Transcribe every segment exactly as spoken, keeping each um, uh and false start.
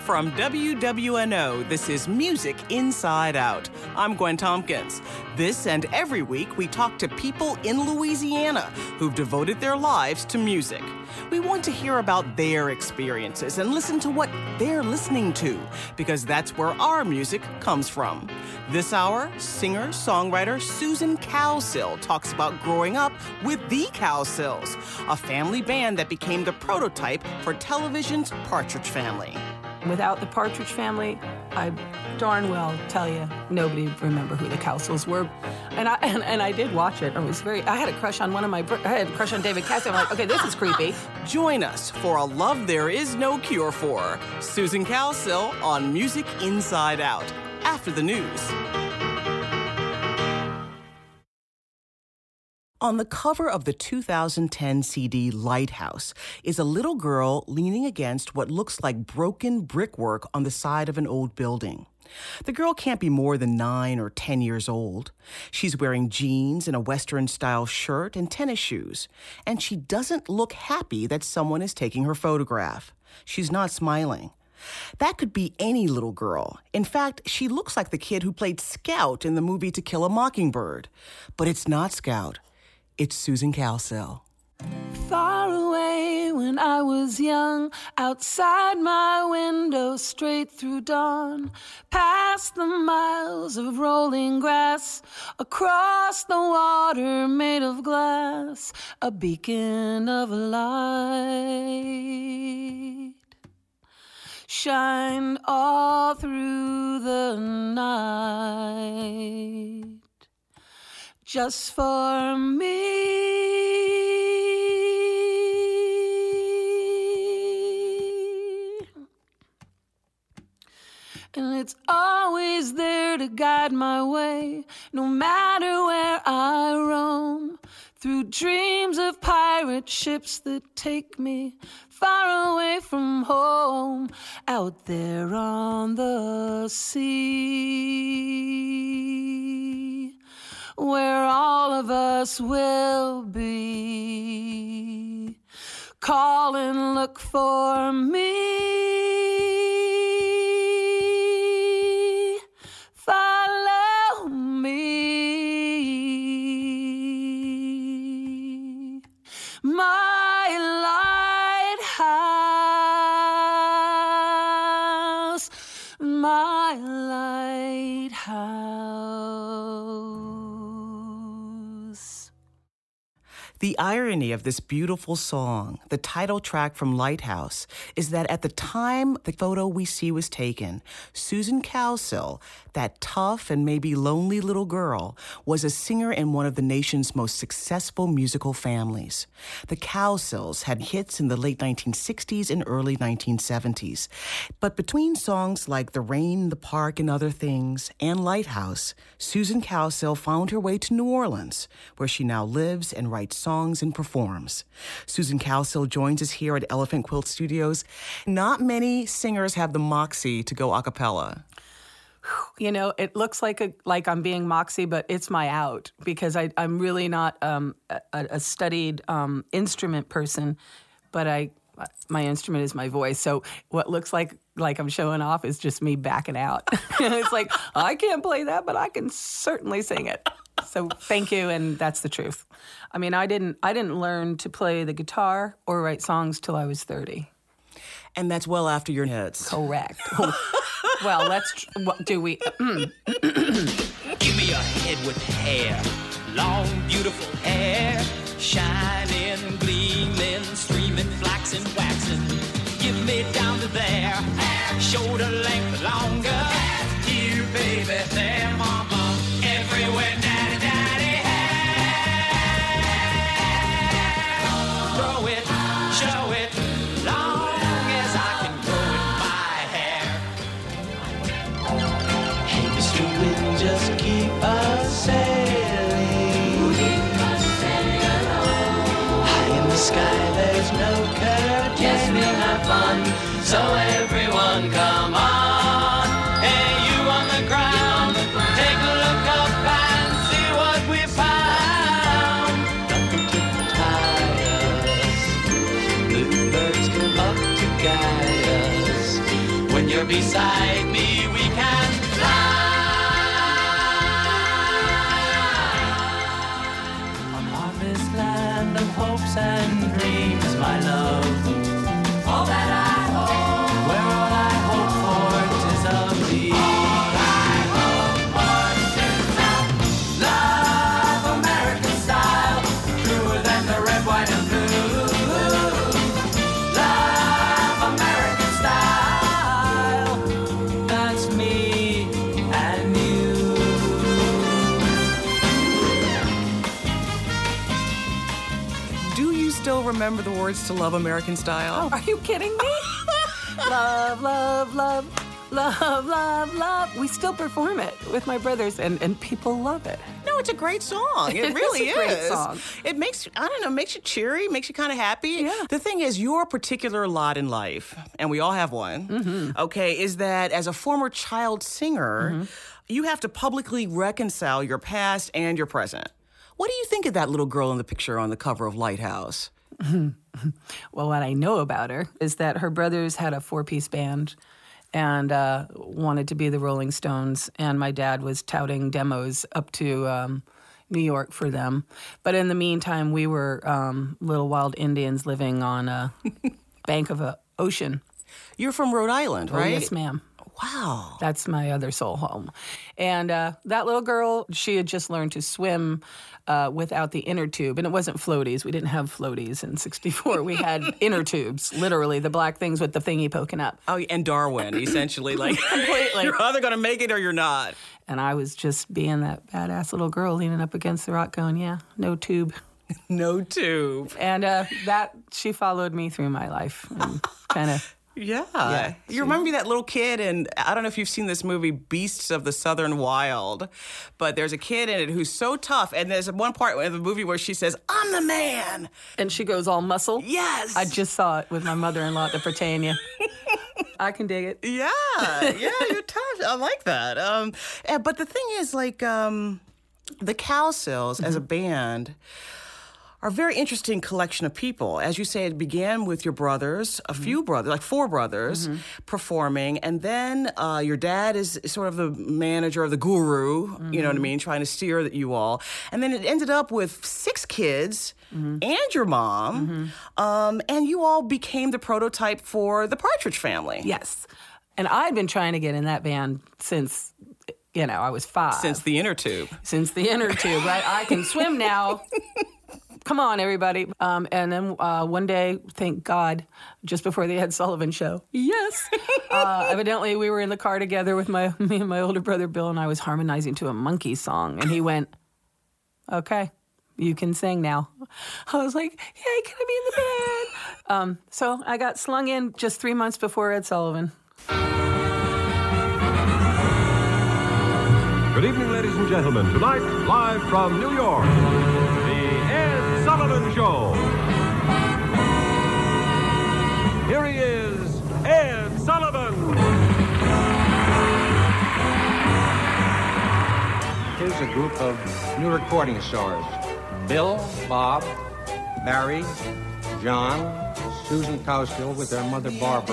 From W W N O, this is Music Inside Out. I'm Gwen Tompkins. This and every week, we talk to people in Louisiana who've devoted their lives to music. We want to hear about their experiences and listen to what they're listening to, because that's where our music comes from. This hour, singer-songwriter Susan Cowsill talks about growing up with the Cowsills, a family band that became the prototype for television's Partridge Family. Without the Partridge Family, I darn well tell you, nobody would remember who the Cowsills were. And I and, and I did watch it. I was very, I had a crush on one of my, I had a crush on David Cassidy. I'm like, okay, this is creepy. Join us for a love there is no cure for. Susan Cowsill on Music Inside Out, after the news. On the cover of the two thousand ten C D Lighthouse is a little girl leaning against what looks like broken brickwork on the side of an old building. The girl can't be more than nine or ten years old. She's wearing jeans and a Western-style shirt and tennis shoes, and she doesn't look happy that someone is taking her photograph. She's not smiling. That could be any little girl. In fact, she looks like the kid who played Scout in the movie To Kill a Mockingbird. But it's not Scout. It's Susan Cowsill. Far away when I was young, outside my window straight through dawn, past the miles of rolling grass, across the water made of glass, a beacon of light shined all through the night. Just for me. And it's always there to guide my way, no matter where I roam, through dreams of pirate ships that take me far away from home, out there on the sea, where all of us will be. Call and look for me. Follow me. My lighthouse. My lighthouse. The irony of this beautiful song, the title track from Lighthouse, is that at the time the photo we see was taken, Susan Cowsill, that tough and maybe lonely little girl, was a singer in one of the nation's most successful musical families. The Cowsills had hits in the late nineteen sixties and early nineteen seventies. But between songs like The Rain in the Park and Other Things and Lighthouse, Susan Cowsill found her way to New Orleans, where she now lives and writes songs songs and performs. Susan Cowsill joins us here at Elephant Quilt Studios. Not many singers have the moxie to go a cappella. You know, it looks like a, like I'm being moxie, but it's my out, because I, I'm really not um, a, a studied um, instrument person, but I my instrument is my voice. So what looks like like I'm showing off is just me backing out. It's like, I can't play that, but I can certainly sing it. So thank you, and that's the truth. I mean, I didn't I didn't learn to play the guitar or write songs till I was thirty. And that's well after your hits. Correct. Well, let's tr- what do we? Give me a head with hair, long, beautiful hair, shining, gleaming, streaming, flaxen, waxing. Give me down to there, shoulder length longer. Here, baby, there, mama, everywhere, daddy, daddy, hair. Throw it, show it, long as I can grow in my hair. Hey, Mister Wind, just keep us sailing. Keep us sailing along. High in the sky, there's no curtain. Yes, we'll have fun, so everyone come on. Hey, you on the ground, take a look up and see what we found. Nothing to tie us, bluebirds come up to guide us. When you're beside me, we can fly. Upon this land of hopes and dreams, my love, all that I hope, where all I hope for is of thee. All I hope for is of love, American style, truer than the red, white, and blue. Love, American style, that's me and you. Do you still remember the words to Love American Style? Are you kidding me? Love, love, love, love, love, love. We still perform it with my brothers, and, and people love it. No, it's a great song. It, It really is a great is. song. It makes, I don't know, makes you cheery, makes you kind of happy. Yeah. The thing is, your particular lot in life, and we all have one, Mm-hmm. okay, is that as a former child singer, Mm-hmm. you have to publicly reconcile your past and your present. What do you think of that little girl in the picture on the cover of Lighthouse? Well, what I know about her is that her brothers had a four-piece band and uh, wanted to be the Rolling Stones, and my dad was touting demos up to um, New York for them. But in the meantime, we were um, little wild Indians living on a bank of an ocean. You're from Rhode Island, Oh, right? yes, ma'am. Wow. That's my other soul home. And uh, that little girl, she had just learned to swim uh, without the inner tube. And it wasn't floaties. We didn't have floaties in sixty-four. We had inner tubes, literally, the black things with the thingy poking up. Oh, and Darwin, essentially, like Completely. you're either going to make it or you're not. And I was just being that badass little girl leaning up against the rock going, yeah, no tube. No tube. And uh, that, she followed me through my life and kind of... Yeah. Yeah, You remember me, that little kid, and I don't know if you've seen this movie, Beasts of the Southern Wild, but there's a kid in it who's so tough, and there's one part in the movie where she says, I'm the man. And she goes all muscle. Yes. I just saw it with my mother-in-law at the Prytania. I can dig it. Yeah, yeah, you're tough. I like that. Um, eh, but the thing is, like, um, the Cowsills as a band are a very interesting collection of people. As you say, it began with your brothers, a few brothers, like four brothers, performing, and then uh, your dad is sort of the manager of the guru, you know what I mean, trying to steer you all. And then it ended up with six kids and your mom, um, and you all became the prototype for the Partridge Family. Yes. And I'd been trying to get in that band since, you know, I was five. Since the inner tube. Since the inner tube, right? I can swim now. Come on, everybody. Um, and then uh, one day, thank God, just before the Ed Sullivan Show, yes, uh, evidently we were in the car together with my me and my older brother Bill, and I was harmonizing to a monkey song. And he went, okay, you can sing now. I was like, hey, can I be in the band? Um, so I got slung in just three months before Ed Sullivan. Good evening, ladies and gentlemen. Tonight, live from New York, the Ed Sullivan Show. Here he is, Ed Sullivan. Here's a group of new recording stars. Bill, Bob, Barry, John, Susan Cowsill with their mother Barbara.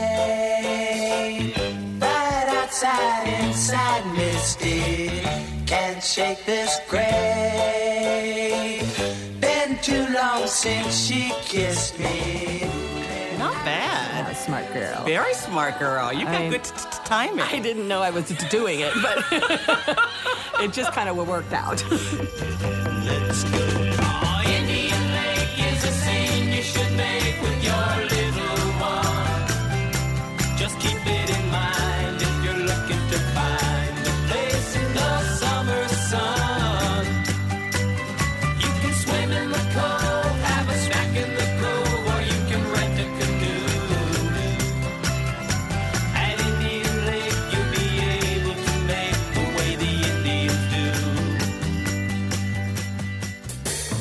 Right outside, inside, misty. Can't shake this gray. Been too long since she kissed me. Not bad. A smart girl. Very smart girl. You got I- good t- t- timing. I didn't know I was doing it, but it just kind of worked out. Let's go. Oh, Indian Lake is a scene you should make with your little one. Just keep it in mind if you're looking to find a place in the summer sun. You can swim in the cove, have a snack in the grove, or you can rent a canoe. At Indian Lake, you'll be able to make the way the Indians do.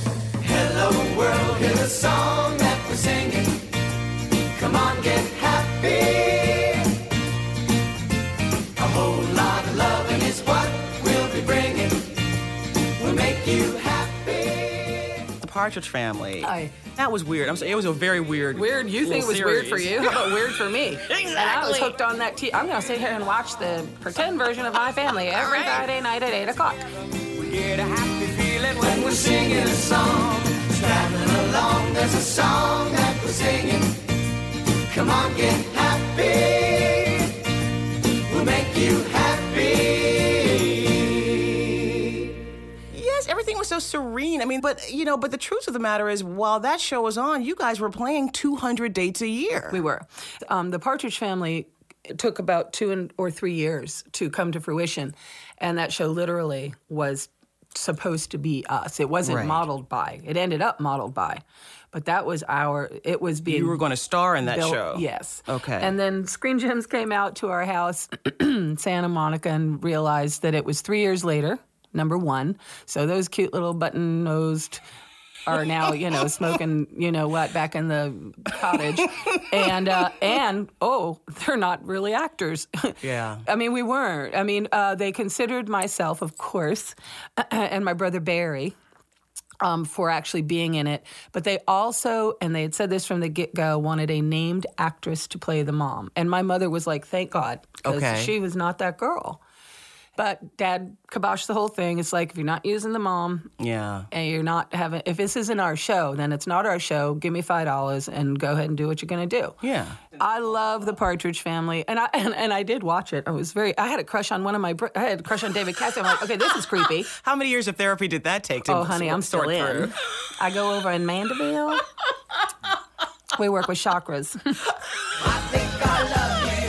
Partridge Family. Hi. That was weird. I'm sorry, it was a very weird. Weird. You think it was little weird for series. you? How about weird for me? Exactly. And I was hooked on that. T- I'm going to sit here and watch the pretend version of My Family every right. Friday night at eight o'clock. We get a happy feeling when we're singing a song. Traveling along, there's a song that we're singing. Come on, get happy. We'll make you happy. Yes, everything was so serene. I mean, but you know, but the truth of the matter is, while that show was on, you guys were playing two hundred dates a year. We were. Um, the Partridge Family took about two and, or three years to come to fruition, and that show literally was supposed to be us. It wasn't Right. modeled by. It ended up modeled by, but that was our. It was being. You were going to star in that built- show. Yes. Okay. And then Screen Gems came out to our house, Santa Monica, and realized that it was three years later. Number one. So those cute little button-nosed are now, you know, smoking, you know what, back in the cottage. And, uh, and oh, they're not really actors. Yeah. I mean, we weren't. I mean, uh, they considered myself, of course, and my brother Barry, um, for actually being in it. But they also, and they had said this from the get-go, wanted a named actress to play the mom. And my mother was like, thank God, because Okay. she was not that girl. But Dad kiboshed the whole thing. It's like, if you're not using the mom Yeah. and you're not having, if this isn't our show, then it's not our show. Give me five dollars and go ahead and do what you're going to do. Yeah. I love the Partridge Family, and I and, and I did watch it. I was very, I had a crush on one of my, br- I had a crush on David Cassidy. I'm like, okay, this is creepy. How many years of therapy did that take to Oh, honey, I'm still sort in. through? I go over in Mandeville. We work with chakras. I think I love you.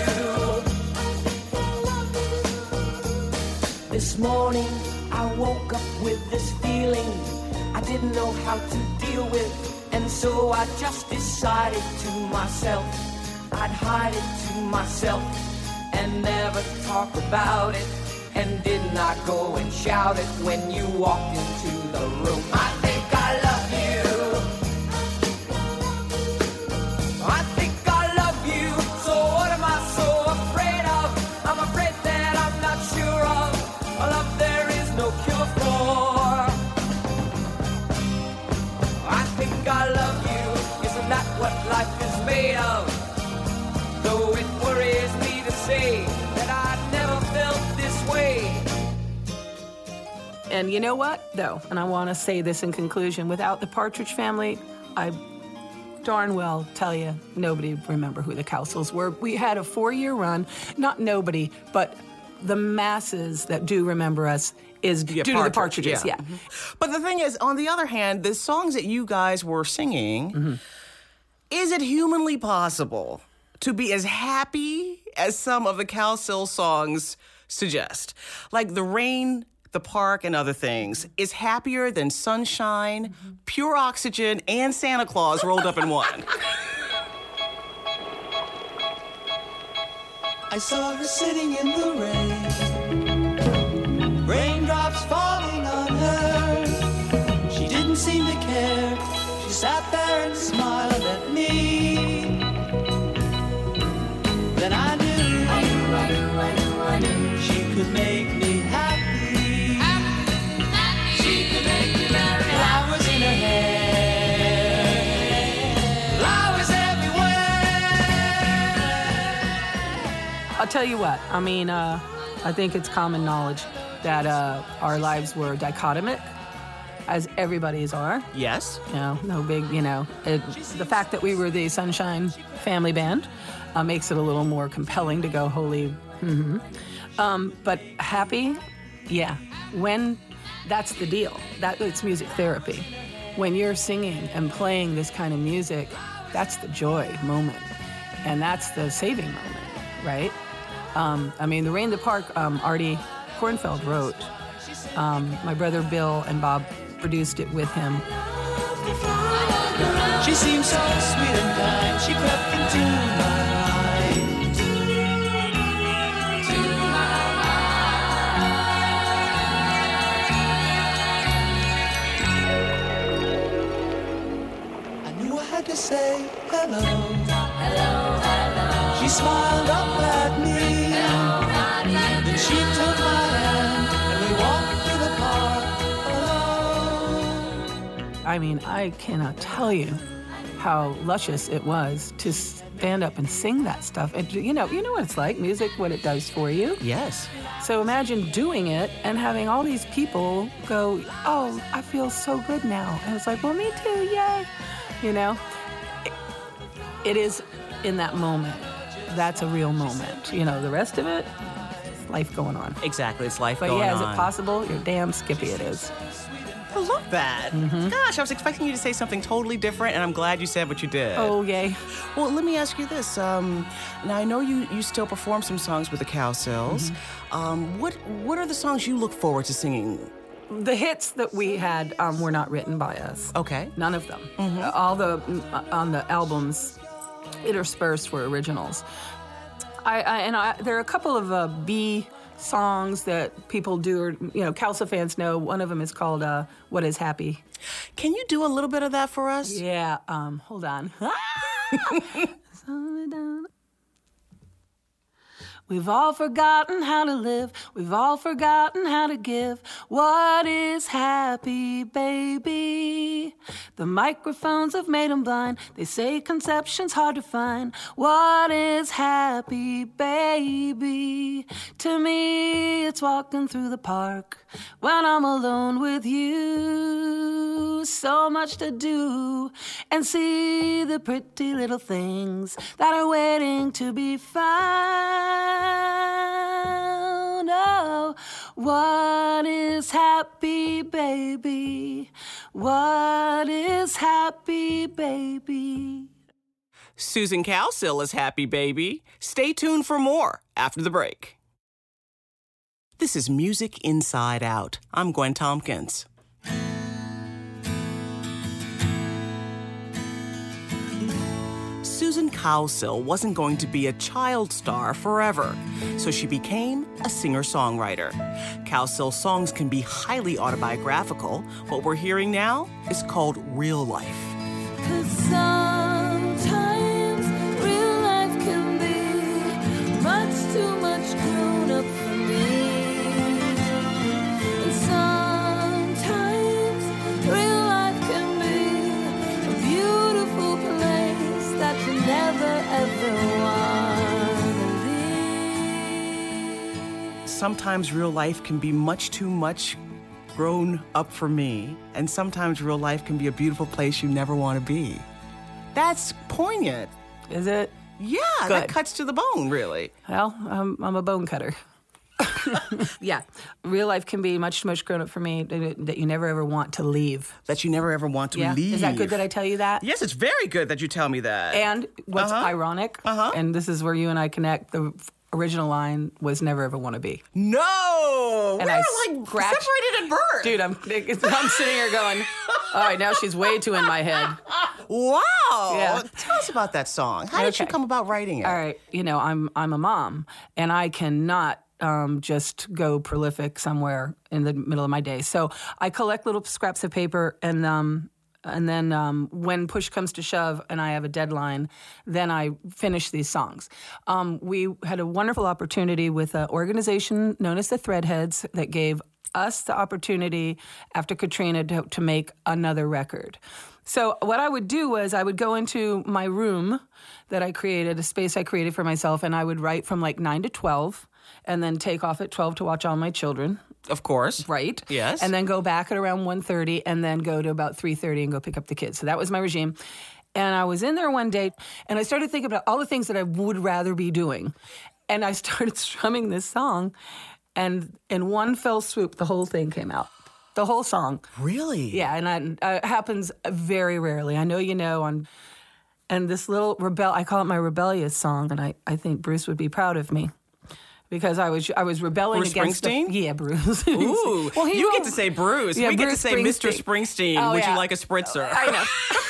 This morning I woke up with this feeling I didn't know how to deal with, and so I just decided to myself I'd hide it to myself and never talk about it, and did not go and shout it when you walked into the room. I think I love you. I think I love you. So what am I so afraid of? I'm afraid that I'm not sure of a love there is no cure for. I think I love you. Isn't that what life is made of? Though it worries me to say that I never felt this way. And you know what, though? And I want to say this in conclusion. Without the Partridge Family, I darn well tell you, nobody would remember who the Cowsills were. We had a four-year run. Not nobody, but the masses that do remember us is Yeah, due to the Partridge, Partridges. yeah. Yeah. But the thing is, on the other hand, the songs that you guys were singing, Mm-hmm. is it humanly possible to be as happy as some of the Cowsill songs suggest? Like The Rain, The Park, and Other Things is happier than Sunshine, Mm-hmm. Pure Oxygen, and Santa Claus rolled up in one. I saw her sitting in the rain, raindrops falling on her. She didn't seem to care. She sat there and smiled at me. Then I knew, I knew, I knew, I knew, I knew she could make me happy. Happy, happy. She could make me very happy. Flowers in her hair, flowers everywhere. I'll tell you what, I mean, uh, I think it's common knowledge that uh, our lives were dichotomic, as everybody's are. Yes? You know, no big, you know. It, the fact that we were the Sunshine Family Band uh, makes it a little more compelling to go holy. Mm-hmm. Um, but happy, yeah. When, that's the deal. That it's music therapy. When you're singing and playing this kind of music, that's the joy moment, and that's the saving moment, right? Um, I mean, The Rain, the Park, um, Artie Kornfeld wrote. Um, my brother Bill and Bob produced it with him. She seemed so sweet and kind. She crept into my life. I knew I had to say hello. Hello, hello. She smiled up at me. Hello, then she took my hand and we walked through the park alone. I I mean, I cannot tell you how luscious it was to stand up and sing that stuff. And you know, you know what it's like, music, what it does for you. Yes. So imagine doing it and having all these people go, oh, I feel so good now. And it's like, well, me too, yay. You know, it, it is in that moment. That's a real moment. You know, the rest of it, life going on. Exactly, it's life But going yeah, on. is it possible? You're damn skippy it is. I love that. Mm-hmm. Gosh, I was expecting you to say something totally different, and I'm glad you said what you did. Oh, yay. Well, let me ask you this. Um, now, I know you, you still perform some songs with the Cowsills. Mm-hmm. Um, what what are the songs you look forward to singing? The hits that we had um, were not written by us. Okay. None of them. All the, uh, on the albums interspersed were originals. I, I and I, there are a couple of uh, B songs that people do, or, you know, Cowsill fans know. One of them is called uh, What Is Happy? Can you do a little bit of that for us? Yeah, um, hold on. We've all forgotten how to live. We've all forgotten how to give. What is happy, baby? The microphones have made them blind. They say conception's hard to find. What is happy, baby? To me, it's walking through the park when I'm alone with you. So much to do and see the pretty little things that are waiting to be found. Oh, what is happy, baby? What is happy, baby? Susan Cowsill is happy, baby. Stay tuned for more after the break. This is Music Inside Out. I'm Gwen Tompkins. Susan Cowsill wasn't going to be a child star forever, so she became a singer-songwriter. Cowsill's songs can be highly autobiographical. What we're hearing now is called Real Life. 'Cause sometimes real life can be much too much grown up for me. And sometimes real life can be a beautiful place that you never ever want to leave. Sometimes real life can be much too much grown up for me, and sometimes real life can be a beautiful place you never want to be. That's poignant. Is it? Yeah, that Good. cuts to the bone, really. Well, I'm, I'm a bone cutter. Yeah. Real life can be much too much grown up for me that that you never ever want to leave. That you never ever want to Yeah. leave. Is that good that I tell you that? Yes, it's very good that you tell me that. And what's Uh-huh. ironic, Uh-huh. and this is where you and I connect, the f- original line was never ever want to be. No! And We're I like scratched- separated at birth. Dude, I'm, I'm sitting here going, all right, now she's way too in my head. Wow! Yeah. Tell us about that song. How did you Okay. come about writing it? All right, you know, I'm I'm a mom, and I cannot um, just go prolific somewhere in the middle of my day. So I collect little scraps of paper, and um, and then um, when push comes to shove, and I have a deadline, then I finish these songs. Um, we had a wonderful opportunity with an organization known as the Threadheads that gave us the opportunity after Katrina to, to make another record. So what I would do was I would go into my room that I created, a space I created for myself, and I would write from like nine to twelve, and then take off at twelve to watch all my children. Of course. Right. Yes. And then go back at around one thirty, and then go to about three thirty and go pick up the kids. So that was my regime. And I was in there one day, and I started thinking about all the things that I would rather be doing. And I started strumming this song, and in one fell swoop, the whole thing came out. The whole song. Really? Yeah, and I, uh, it happens very rarely. I know you know. On, and this little rebel, I call it my rebellious song, and I, I think Bruce would be proud of me. Because I was I was rebelling Bruce against Springsteen? The, yeah, Bruce. Ooh, Well, he you get won't- to say Bruce. Yeah, we get to Bruce say Mister Springsteen. Springsteen. Oh, Would yeah. you like a spritzer? I know.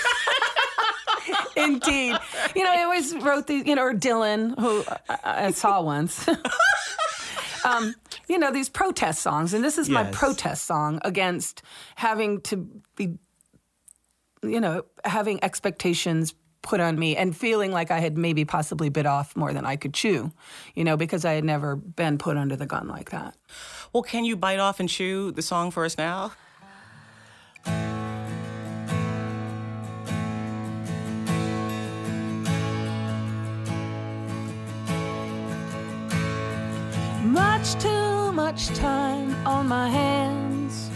Indeed. You know, I always wrote these, you know, or Dylan, who I, I saw once. um, you know, these protest songs. And this is my Yes. protest song against having to be, you know, having expectations put on me and feeling like I had maybe possibly bit off more than I could chew, you know, because I had never been put under the gun like that. Well, can you bite off and chew the song for us now? much too much time on my hands.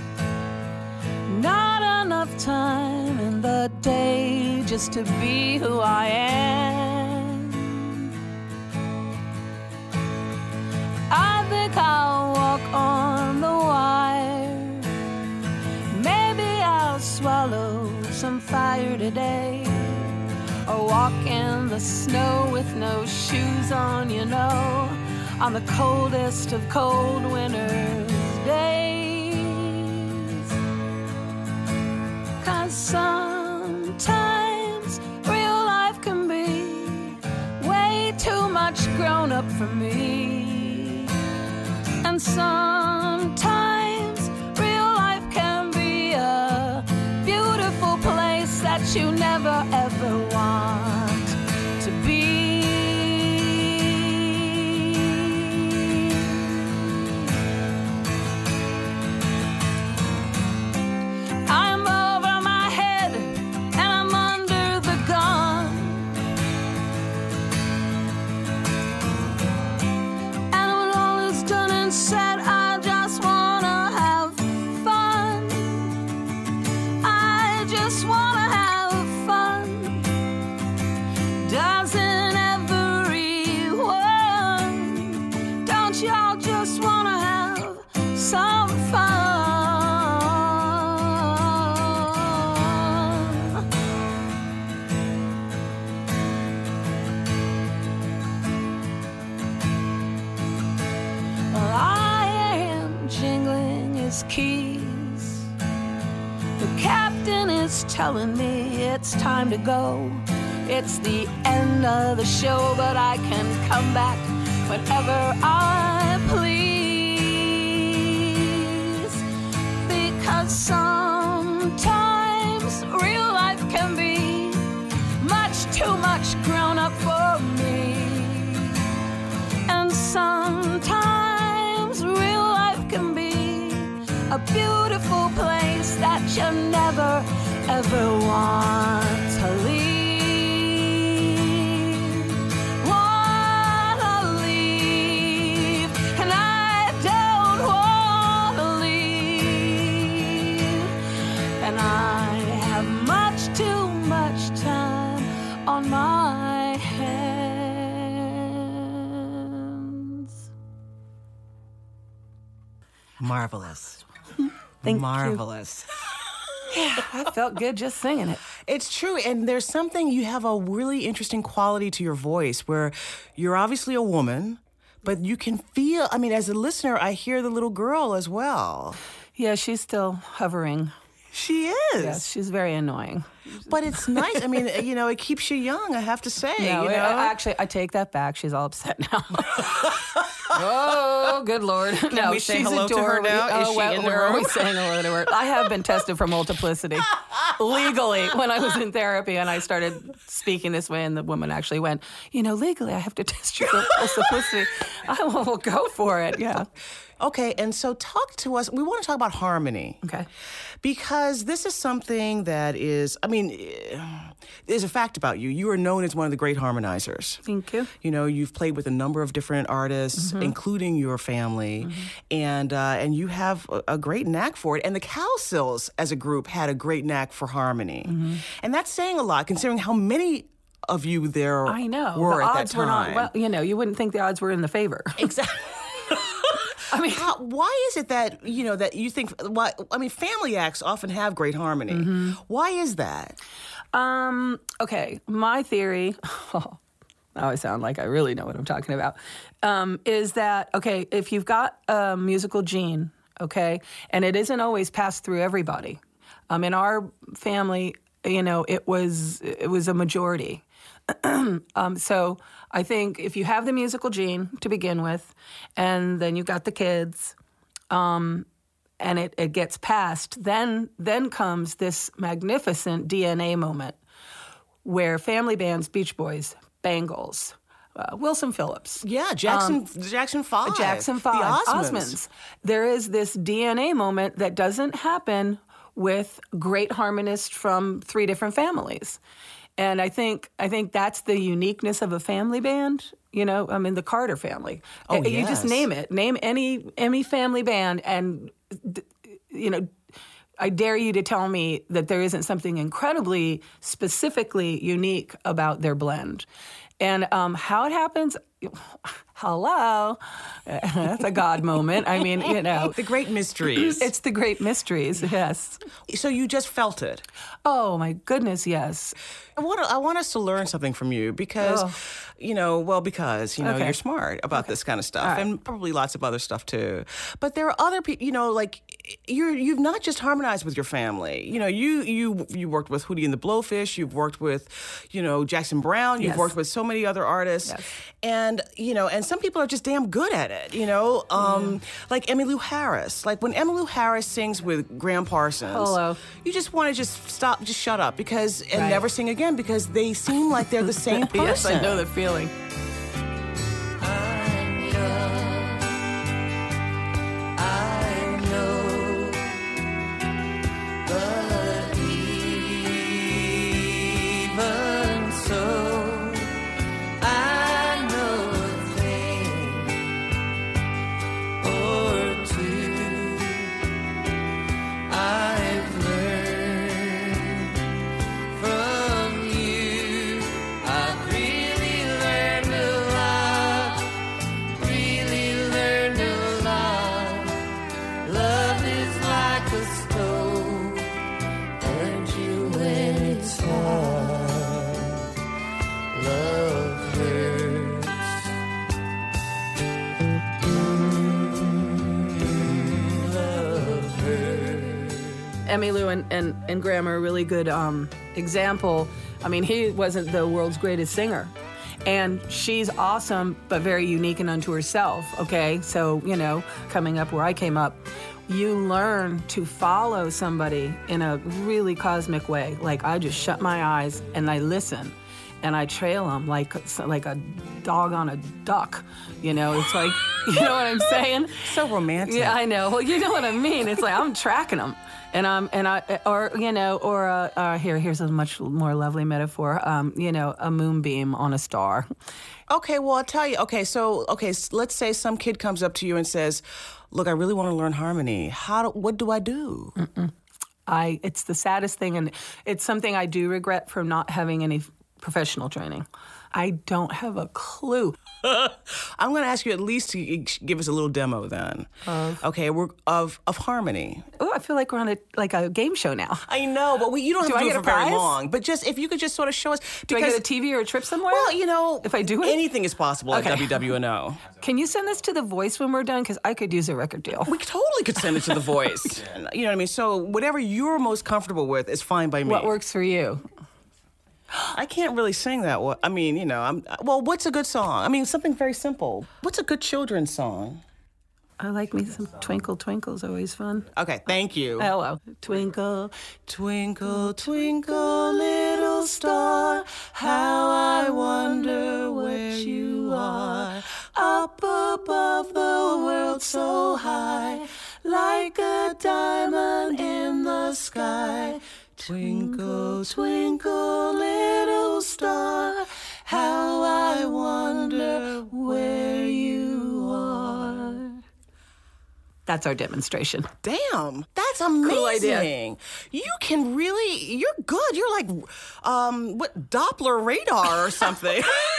Not enough time in the day just to be who I am. I think I'll walk on the wire. Maybe I'll swallow some fire today, or walk in the snow with no shoes on, you know, on the coldest of cold winter's days. 'Cause sometimes real life can be way too much grown up for me. And sometimes real life can be a beautiful place that you never ever want to be. I'm over my head and I'm under the gun, and when all is done and said, I just wanna have fun. I just wanna have fun. Doesn't everyone? Don't y'all just wanna have some fun? Well, I am jingling his keys. The captain is telling me it's time to go. It's the end of the show, but I can come back whenever I please. Because sometimes real life can be much too much grown up for me. And sometimes real life can be a beautiful place that you never ever want to leave. Wanna leave, and I don't wanna leave. And I have much too much time on my hands. Marvelous. Thank you. Marvelous. I felt good just singing it. It's true. And there's something, you have a really interesting quality to your voice where you're obviously a woman, but you can feel, I mean, as a listener, I hear the little girl as well. Yeah, she's still hovering. She is. Yes, she's very annoying. But it's nice. I mean, you know, it keeps you young, I have to say. No, you know? I- actually, I take that back. She's all upset now. Oh, good Lord. No, we say she's hello to her adorable. now? Is Oh, she well, in the we're room? always saying hello to her. I have been tested for multiplicity legally when I was in therapy, and I started speaking this way, and the woman actually went, you know, legally I have to test you for multiplicity. I will go for it, yeah. Okay, and so talk to us. We want to talk about harmony. Okay. Because this is something that is, I mean, eh, there's a fact about you. You are known as one of the great harmonizers. Thank you. You know, you've played with a number of different artists, Mm-hmm. including your family, mm-hmm. and uh, and you have a, a great knack for it. And the Cowsills, as a group, had a great knack for harmony. Mm-hmm. And that's saying a lot, considering how many of you there I know. were the at odds that were time. not, well, you know, you wouldn't think the odds were in the favor. Exactly. I mean, How, why is it that, you know, that you think, why, I mean, family acts often have great harmony. Mm-hmm. Why is that? Um, okay, my theory, oh, now I sound like I really know what I'm talking about, um, is that, okay, if you've got a musical gene, okay, and it isn't always passed through everybody. Um, in our family, you know, it was it was a majority. um, so I think if you have the musical gene to begin with, and then you've got the kids, um, and it, it gets passed, then then comes this magnificent D N A moment where family bands, Beach Boys, Bangles, uh, Wilson Phillips. Yeah, Jackson Jackson five. Jackson five. The Osmonds. Osmonds. There is this D N A moment that doesn't happen with great harmonists from three different families. And I think I think that's the uniqueness of a family band. You know, I mean, the Carter family. Oh, you yes. just name it. Name any any family band, and you know, I dare you to tell me that there isn't something incredibly specifically unique about their blend. And um, how it happens, hello, that's a God moment. I mean, you know. The great mysteries. It's the great mysteries, yes. So you just felt it. Oh, my goodness, yes. I want, to, I want us to learn something from you because, Oh. you know, well, because, you know, Okay. you're smart about this kind of stuff right. and probably lots of other stuff too. But there are other people, you know, like you're, you've not just harmonized with your family. You know, you you you worked with Hootie and the Blowfish. You've worked with, you know, Jackson Brown. You've Yes. worked with so many other artists. Yes. And, you know, and some people are just damn good at it, you know, um, like Emmylou Harris. Like when Emmylou Harris sings with Graham Parsons, Hello. you just want to just stop, just shut up because and Right. never sing again because they seem like they're the same person. Yes, I know the feeling. I'm young. I know, but even so, I know a thing or two. I've learned from you. I've really learned a lot. Really learned a lot. Love is like a stove, burns you when it's hot. Love hurts. Mm, love hurts. Emmylou and, and, and Graham are a really good um, example. I mean, he wasn't the world's greatest singer. And she's awesome, but very unique and unto herself, okay? So, you know, coming up where I came up, you learn to follow somebody in a really cosmic way. Like, I just shut my eyes and I listen. And I trail them like like a dog on a duck. You know, it's like, you know what I'm saying? So romantic. Yeah, I know. Well, you know what I mean. It's like I'm tracking them, and I'm and I or you know or uh, uh, here here's a much more lovely metaphor. Um, you know, a moonbeam on a star. Okay, well, I'll tell you. Okay, so, okay, s- let's say some kid comes up to you and says, look, I really want to learn harmony. How do, what do I do? I it's the saddest thing, and it's something I do regret for not having any professional training. I don't have a clue. I'm going to ask you at least to g- give us a little demo then. Okay, we're of of harmony. Oh, I feel like we're on a like a game show now. I know, but we, you don't have Do to I do get it a for very prize? long. But just if you could just sort of show us. Do I because- get a T V or a trip somewhere? Well, you know, if I do it, anything is possible Okay. at W W N O. Can you send this to The Voice when we're done? Because I could use a record deal. We totally could send it to The Voice. You know what I mean? So whatever you're most comfortable with is fine by me. What works for you? I can't really sing that. Well, I mean, you know, I'm. Well, what's a good song? I mean, something very simple. What's a good children's song? I like me some Twinkle Twinkle's always fun. Okay, thank you. Hello. Twinkle. Twinkle, twinkle, little star, how I wonder where you are. Up above the world so high, like a diamond in the sky. Twinkle, twinkle, little star, how I wonder where you are. That's our demonstration. Damn, that's amazing. idea. You can really, you're good. You're like, um, what, Doppler radar or something.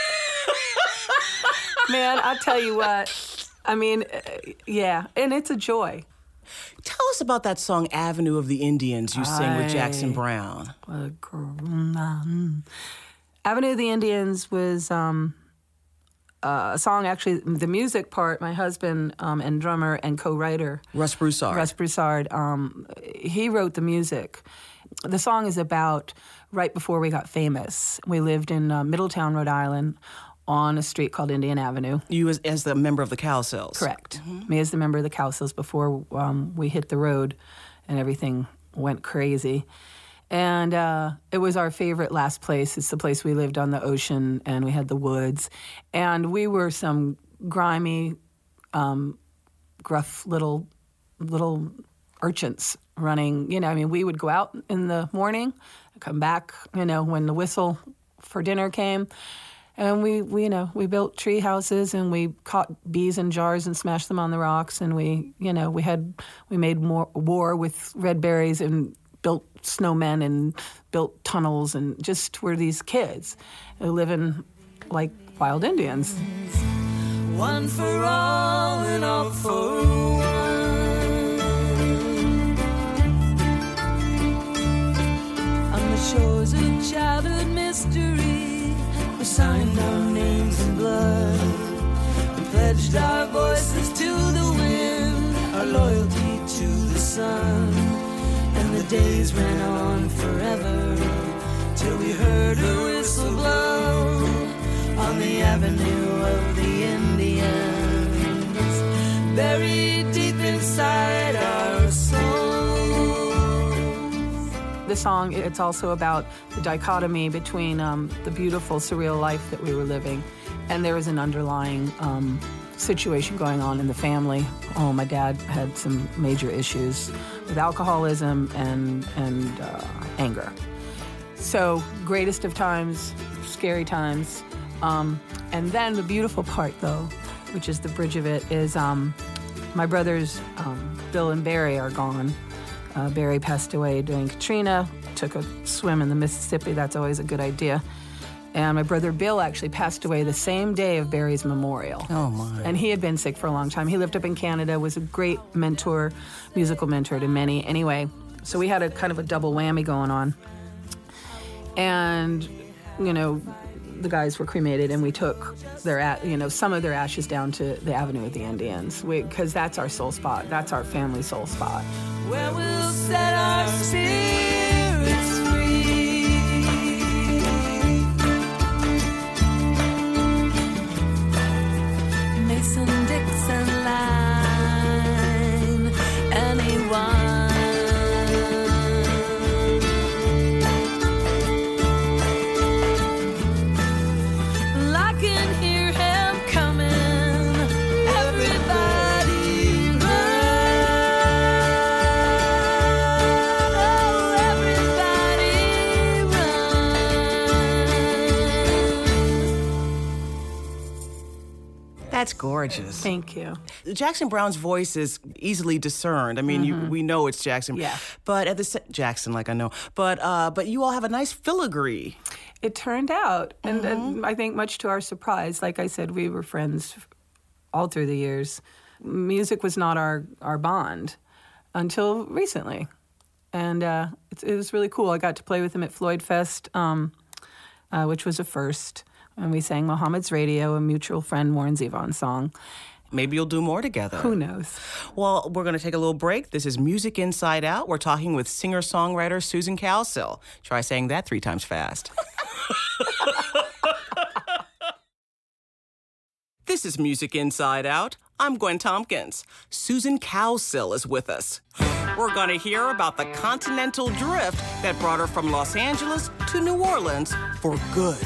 Man, I'll tell you what. I mean, uh, yeah, and it's a joy. Tell us about that song, Avenue of the Indians, you sing with Jackson Aye. Brown. Uh, gr- mm. Avenue of the Indians was um, uh, a song, actually, the music part, my husband um, and drummer and co-writer, Russ Broussard. Russ Broussard, um, he wrote the music. The song is about right before we got famous. We lived in uh, Middletown, Rhode Island, on a street called Indian Avenue. You as, as the member of the Cowsills. Correct. Me as the member of the Cowsills before um, we hit the road and everything went crazy. And uh, it was our favorite last place. It's the place we lived on the ocean, and we had the woods. And we were some grimy, um, gruff little little urchins. running, you know, I mean, we would go out in the morning, come back, you know, when the whistle for dinner came. And we, we, you know, we built tree houses and we caught bees in jars and smashed them on the rocks. And we, you know, we had, we made more war with red berries and built snowmen and built tunnels and just were these kids living like wild Indians. One for all and all for one. On the shores of childhood mystery, we signed our names in blood. We pledged our voices to the wind, our loyalty to the sun. And the days ran on forever till we heard her whistle blow on the avenue of the Indians, buried deep inside our souls. The song, it's also about the dichotomy between um, the beautiful, surreal life that we were living, and there was an underlying um, situation going on in the family. Oh, my dad had some major issues with alcoholism and, and uh, anger. So, greatest of times, scary times. Um, and then the beautiful part, though, which is the bridge of it, is um, my brothers, um, Bill and Barry, are gone. Uh, Barry passed away during Katrina, took a swim in the Mississippi. That's always a good idea. And my brother Bill actually passed away the same day of Barry's memorial. Oh, my. And he had been sick for a long time. He lived up in Canada, was a great mentor, musical mentor to many. Anyway, so we had a kind of a double whammy going on. And, you know, the guys were cremated, and we took their, a- you know, some of their ashes down to the Avenue of the Indians, because that's our soul spot. That's our family soul spot. Where we'll set our spirits free. Mason, Dixon line, anyone. I can hear him coming. Everybody run. Oh, everybody run. That's gorgeous. Thank you. Jackson Browne's voice is easily discerned. I mean, you, we know it's Jackson. Yeah. But at the sa- Jackson, like I know. But uh, but you all have a nice filigree. It turned out, and, and I think much to our surprise, like I said, we were friends all through the years. Music was not our, our bond until recently. And uh, it, it was really cool. I got to play with him at Floyd Fest, um, uh, which was a first. And we sang Mohammed's Radio, a mutual friend, Warren Zevon song. Maybe you'll do more together. Who knows? Well, we're going to take a little break. This is Music Inside Out. We're talking with singer-songwriter Susan Cowsill. Try saying that three times fast. This is Music Inside Out. I'm Gwen Tompkins. Susan Cowsill is with us. We're going to hear about the continental drift that brought her from Los Angeles to New Orleans for good.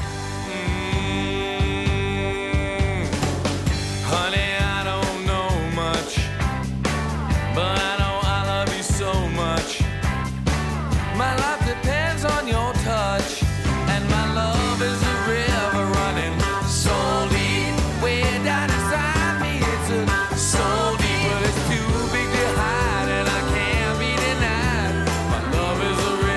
Honey, I don't know much, but I know I love you so much. My life depends on your touch, and my love is a river running so deep, way down inside me. It's a so deep, but it's too big to hide, and I can't be denied. My love is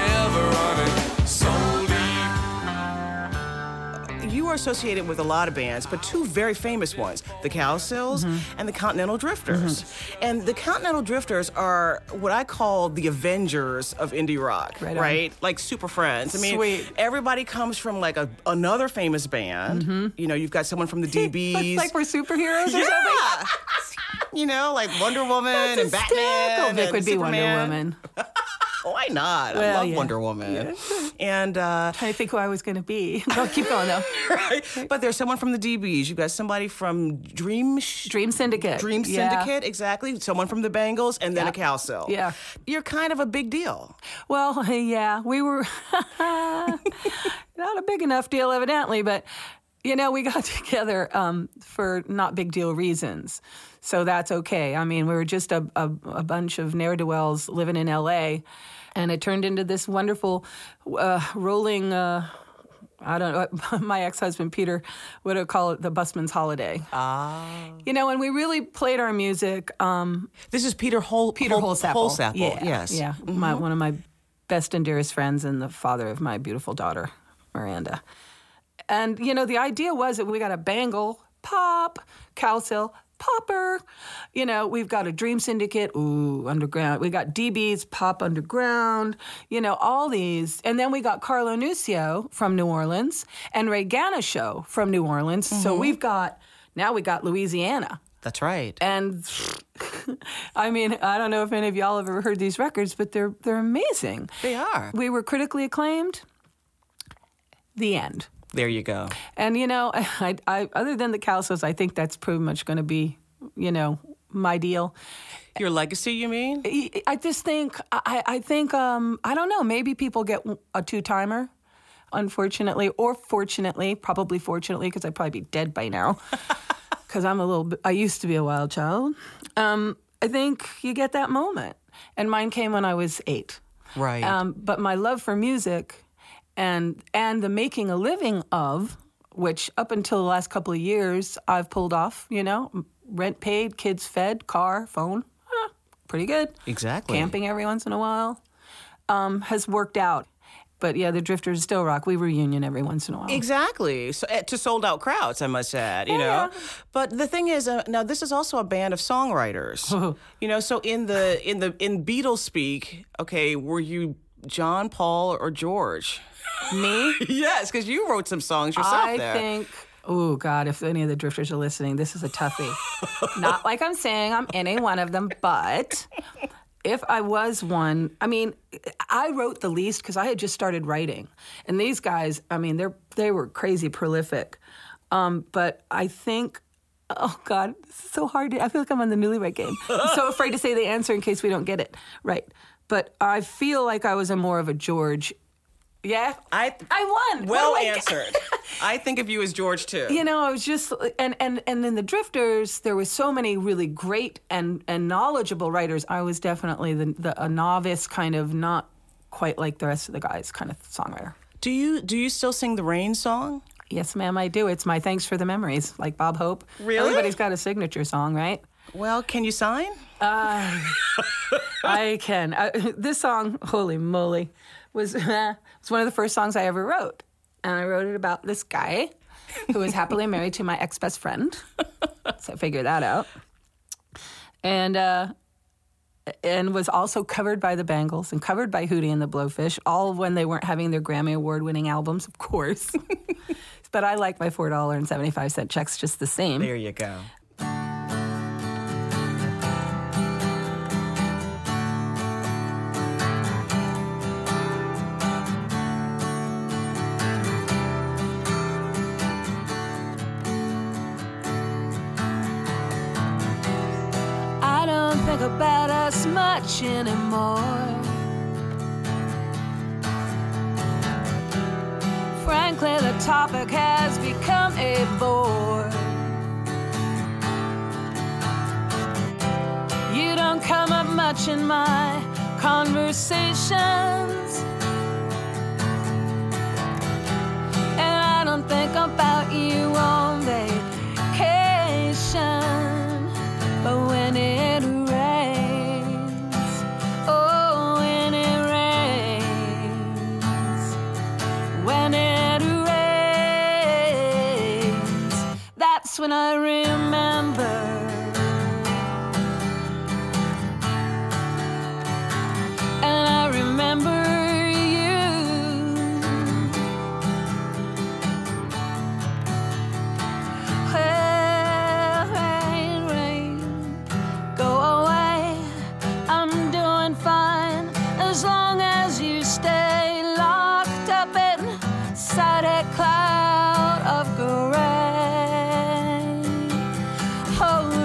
a river running so deep. You are associated with a lot of bands, but two very famous ones, the Cowsills mm-hmm. and the Continental Drifters. Mm-hmm. And the Continental Drifters are what I call the Avengers of indie rock, right? right? Like super friends. I mean, Sweet. Everybody comes from like a, another famous band. Mm-hmm. You know, you've got someone from the D Bs. Like we're superheroes or yeah. something? You know, like Wonder Woman That's and Batman. Vic and would be Superman. Wonder Woman. Why not? Well, I love yeah. Wonder Woman. Yeah. And uh, Trying to think who I was going to be. Go, keep going though. right? But there's someone from the D Bs. You've got somebody from Dream Sh- Dream Syndicate. Dream Yeah. Syndicate, exactly. Someone from the Bengals, and then Yeah. a Cowsill. Yeah. You're kind of a big deal. Well, yeah, we were not a big enough deal, evidently, but You know, we got together um, for not big deal reasons. So that's okay. I mean, we were just a, a, a bunch of ne'er-do-wells living in L A, and it turned into this wonderful uh, rolling, uh, I don't know, my ex-husband Peter would call it the busman's holiday. Ah. You know, and we really played our music. Um, This is Peter Hol- Peter Hol- Holsapple. Holsapple, Yeah, yes. Yeah, my, one of my best and dearest friends and the father of my beautiful daughter, Miranda. And, you know, the idea was that we got a Bangle, pop, Cowsill, popper. You know, we've got a Dream Syndicate, ooh, underground. We got D B's, pop underground, you know, all these. And then we got Carlo Nuccio from New Orleans and Ray Ganeshow from New Orleans. Mm-hmm. So we've got, now we got Louisiana. That's right. And I mean, I don't know if any of y'all have ever heard these records, but they're they're amazing. They are. We were critically acclaimed. The end. There you go. And, you know, I, I, other than the Cowsills, I think that's pretty much going to be, you know, my deal. Your legacy, you mean? I, I just think, I, I think, um, I don't know, maybe people get a two-timer, unfortunately, or fortunately, probably fortunately, because I'd probably be dead by now, because I'm a little bit, I used to be a wild child. Um, I think you get that moment. And mine came when I was eight. Right. Um, but my love for music and and the making a living of, which up until the last couple of years I've pulled off, you know, rent paid, kids fed, car, phone, eh, pretty good. Exactly. Camping every once in a while, um, has worked out. But yeah, the Drifters still rock. We reunion every once in a while. Exactly. So, uh, to sold out crowds, I must add, you Yeah, know. yeah. But the thing is, uh, now this is also a band of songwriters. You know, so in the in the in Beatles speak, okay, were you John, Paul, or George? Me? Yes, because you wrote some songs yourself I there. think, oh God, if any of the Drifters are listening, this is a toughie. Not like I'm saying I'm any one of them, but if I was one, I mean, I wrote the least because I had just started writing. And these guys, I mean, they're they were crazy prolific. Um, but I think, oh God, this is so hard. To, I feel like I'm on the Newlywed Game. I'm so afraid to say the answer in case we don't get it right. But I feel like I was a more of a George. Yeah, I I won. Well What do I- answered. I think of you as George too. You know, I was just, and and and in the Drifters, there was so many really great and and knowledgeable writers. I was definitely the, the a novice, kind of not quite like the rest of the guys, kind of songwriter. Do you do you still sing the Rain song? Yes, ma'am, I do. It's my thanks for the memories, like Bob Hope. Really? Everybody's got a signature song, right? Well, can you sign? I can. Uh, this song, holy moly, was uh, was one of the first songs I ever wrote, and I wrote it about this guy who was happily married to my ex best friend. So I figured that out, and uh, and was also covered by the Bangles and covered by Hootie and the Blowfish, all when they weren't having their Grammy Award winning albums, of course. But I like my four dollars and seventy-five cent checks just the same. There you go. I don't think about us much anymore. Frankly, the topic has become a bore. You don't come up much in my conversations, and I don't think about you on vacation. But when it rains, oh, when it rains, when it rains, that's when I remember. And I remember you. Well, rain, rain, go away. I'm doing fine as long as you stay locked up inside a cloud of gray. Oh,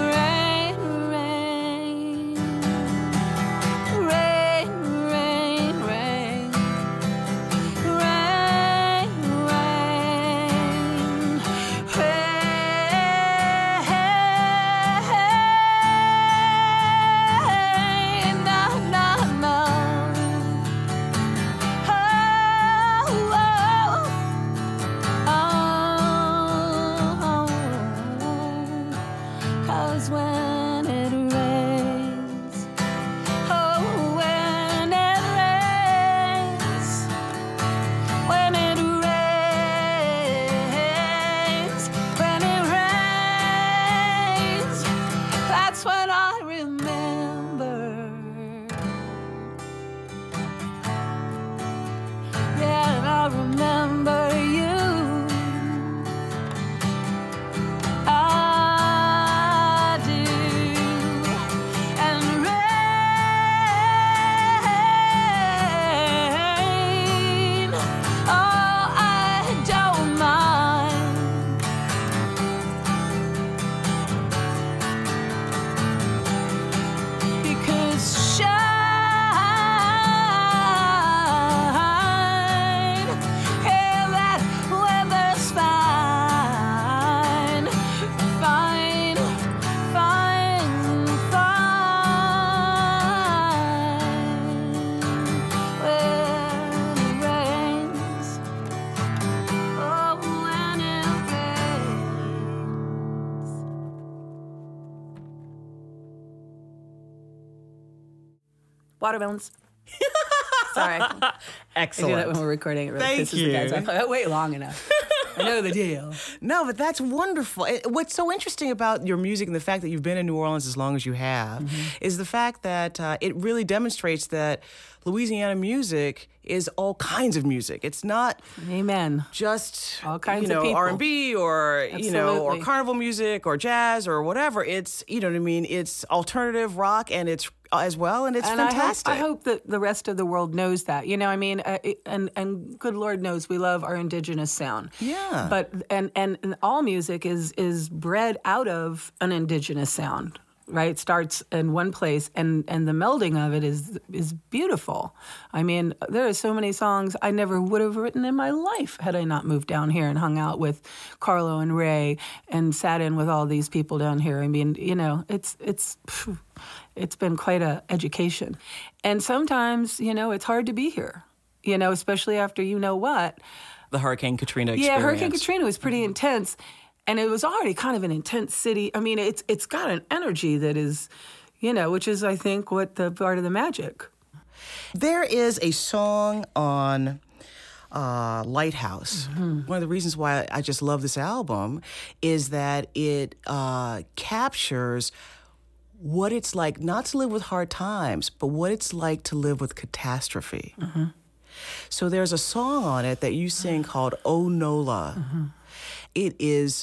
Watermelons. Sorry. I Excellent. do that when we're recording. It really Thank pisses the guys you. off. I wait long enough. I know the deal. No, but that's wonderful. It- what's so interesting about your music and the fact that you've been in New Orleans as long as you have Mm-hmm. is the fact that uh, it really demonstrates that Louisiana music is all kinds of music. It's not Amen. just All kinds you of know people. R and B or you know or Absolutely. carnival music or jazz or whatever. It's you know what I mean. It's alternative rock and it's uh, as well, and it's And fantastic. I hope, I hope that the rest of the world knows that. You know, I mean, uh, it- and and good Lord knows we love our indigenous sound. Yeah. But and and, and all music is is bred out of an indigenous sound. Right, starts in one place, and, and the melding of it is is beautiful. I mean, there are so many songs I never would have written in my life had I not moved down here and hung out with Carlo and Ray and sat in with all these people down here. I mean, you know, it's it's phew, it's been quite a education, and sometimes you know it's hard to be here. You know, especially after you know what. the Hurricane Katrina experience. Yeah, Hurricane Katrina was pretty intense. And it was already kind of an intense city. I mean, it's it's got an energy that is, you know, which is, I think, what the part of the magic. There is a song on uh, Lighthouse. Mm-hmm. One of the reasons why I just love this album is that it uh, captures what it's like not to live with hard times, but what it's like to live with catastrophe. Mm-hmm. So there's a song on it that you sing called "Oh Nola." Mm-hmm. It is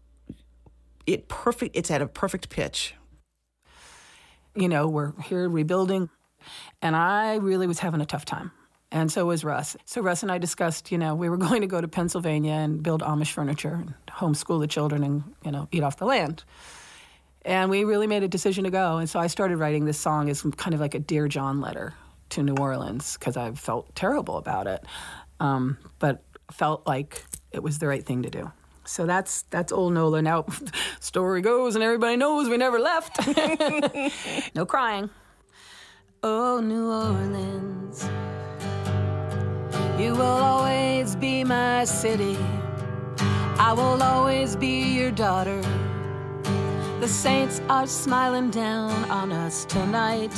it perfect. It's at a perfect pitch. You know, we're here rebuilding, and I really was having a tough time. And so was Russ. So Russ and I discussed, you know, we were going to go to Pennsylvania and build Amish furniture and homeschool the children and, you know, eat off the land. And we really made a decision to go. And so I started writing this song as kind of like a Dear John letter to New Orleans because I felt terrible about it, um, but felt like it was the right thing to do. So that's that's old Nola. Now, story goes, and everybody knows we never left. No crying. Oh, New Orleans, you will always be my city. I will always be your daughter. The saints are smiling down on us tonight.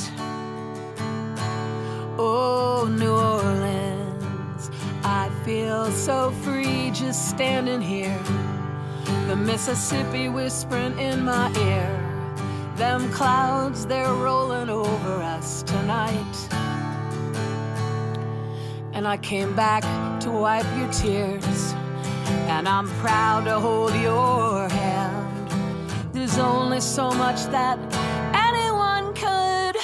Oh, New Orleans, I feel so free just standing here. The Mississippi whispering in my ear. Them clouds, they're rolling over us tonight. And I came back to wipe your tears, and I'm proud to hold your hand. There's only so much that anyone could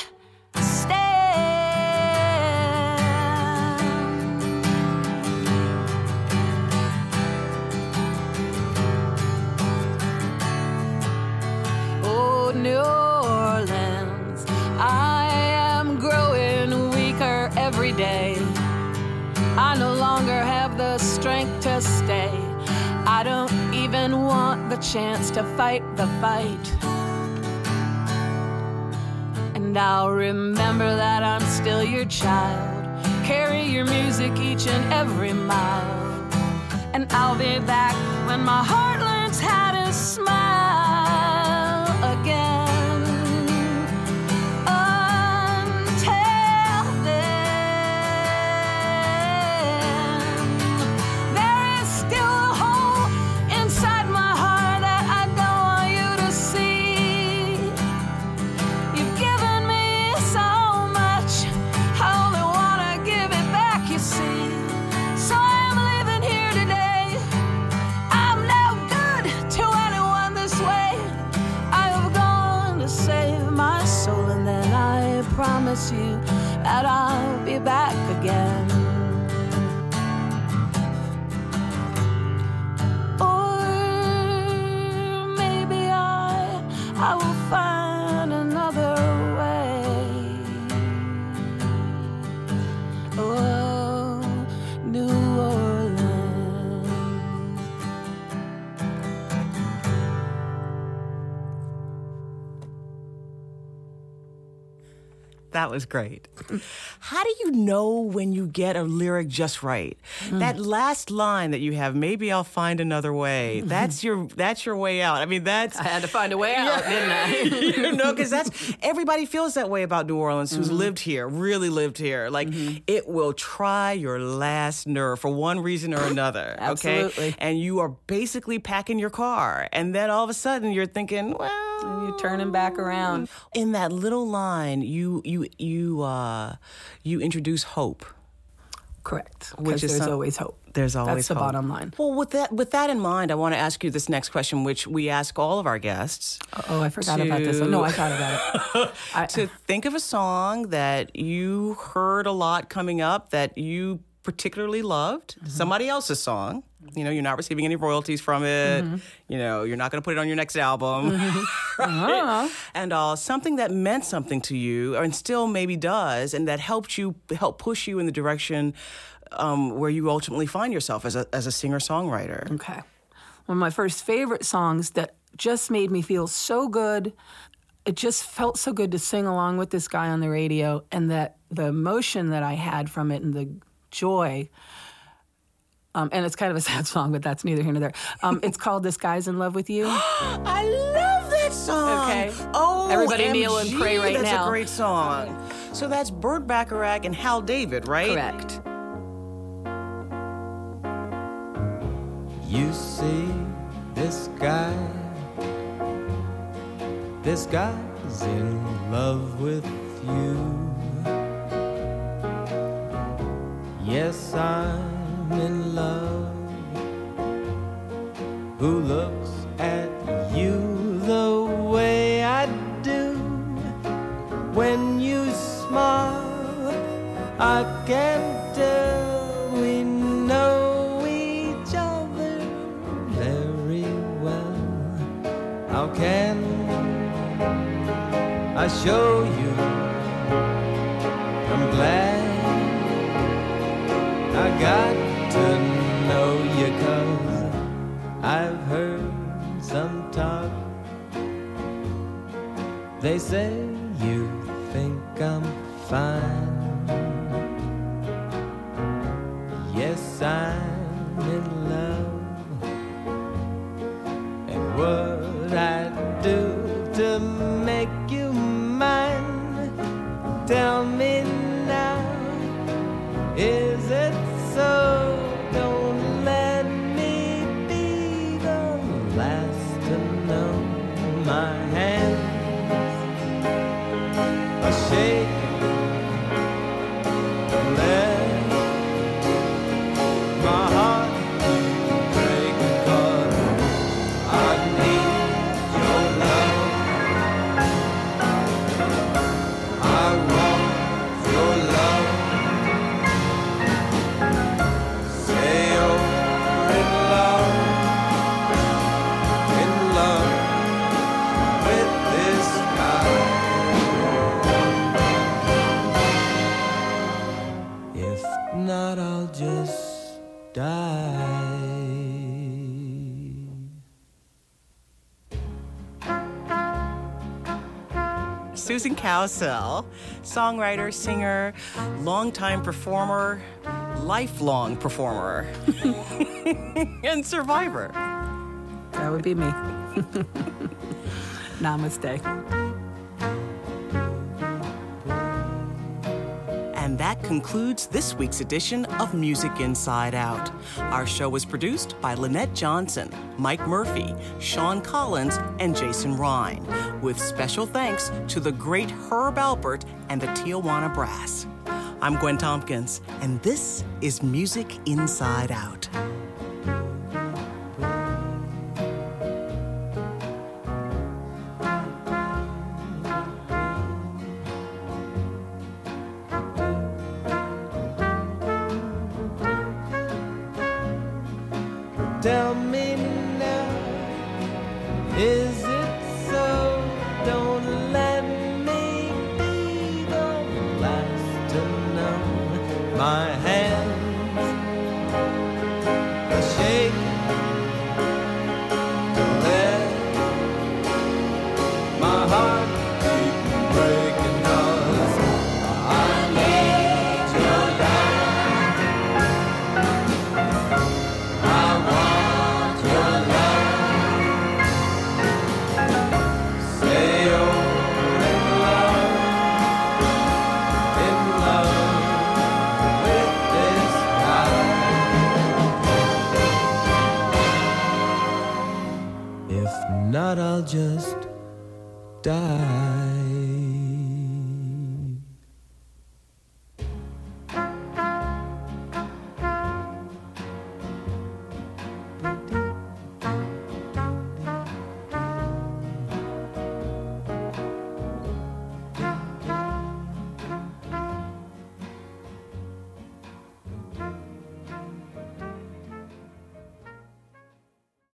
New Orleans, I am growing weaker every day. I no longer have the strength to stay. I don't even want the chance to fight the fight. And I'll remember that I'm still your child. Carry your music each and every mile. And I'll be back when my heart learns how to smile again. Until then, there is still a hole inside my heart that I don't want you to see. You've given me so much, I only want to give it back, you see. So I'm living here today. I'm no good to anyone this way. I have gone to save my soul, and then I promise you that I'll be back again. Or maybe I, I will find another way. Oh, New Orleans. That was great. How do you know when you get a lyric just right? Mm. That last line that you have, maybe I'll find another way. That's your that's your way out. I mean, that's... I had to find a way out, didn't I? You know, because that's... Everybody feels that way about New Orleans who's mm-hmm. lived here, really lived here. Like, mm-hmm. it will try your last nerve for one reason or another. Absolutely. Okay? And you are basically packing your car. And then all of a sudden you're thinking, well... And you're turning back around. In that little line, you you you uh, you introduce hope. Correct. Which is there's some, always hope. There's always That's the hope. bottom line. Well, with that with that in mind, I want to ask you this next question, which we ask all of our guests. Oh, I forgot to, about this one. No, I thought about it. I, to think of a song that you heard a lot coming up that you particularly loved, mm-hmm. somebody else's song. You know, you're not receiving any royalties from it. Mm-hmm. You know, you're not going to put it on your next album. Mm-hmm. right? uh-huh. And uh, something that meant something to you, and still maybe does, and that helped you, help push you in the direction um, where you ultimately find yourself as a as a singer-songwriter. Okay. One of my first favorite songs that just made me feel so good. It just felt so good to sing along with this guy on the radio, and that the emotion that I had from it and the joy. Um, and it's kind of a sad song, but that's neither here nor there. Um, it's called This Guy's in Love with You. I love that song. Okay. Oh, everybody M G, kneel and pray right that's now. That's a great song. So that's Burt Bacharach and Hal David, right? Correct. You see, this guy, this guy's in love with you. Yes, I'm in love. Who looks at you the way I do? When you smile, I can tell we know each other very well. How can I show you? I'm glad I got to know you, 'cause I've heard some talk. They say you think I'm fine. Yes, I'm in love. And what I'd do to make you mine, tell me now. Is it so? Don't let me be the last to know. My hands are shaking. Let my heart break, 'cause I need your love. I want your love. Say you're in love, in love with this guy. If not, I'll just die. Susan Cowsill, songwriter, singer, longtime performer, lifelong performer, and survivor. That would be me. Namaste. And that concludes this week's edition of Music Inside Out. Our show was produced by Lynette Johnson, Mike Murphy, Sean Collins, and Jason Ryan, with special thanks to the great Herb Alpert and the Tijuana Brass. I'm Gwen Tompkins, and this is Music Inside Out. Tell me now, is it so? Don't let me be the last to know. My hands are shaking. Let my heart keep breaking, 'cause just die.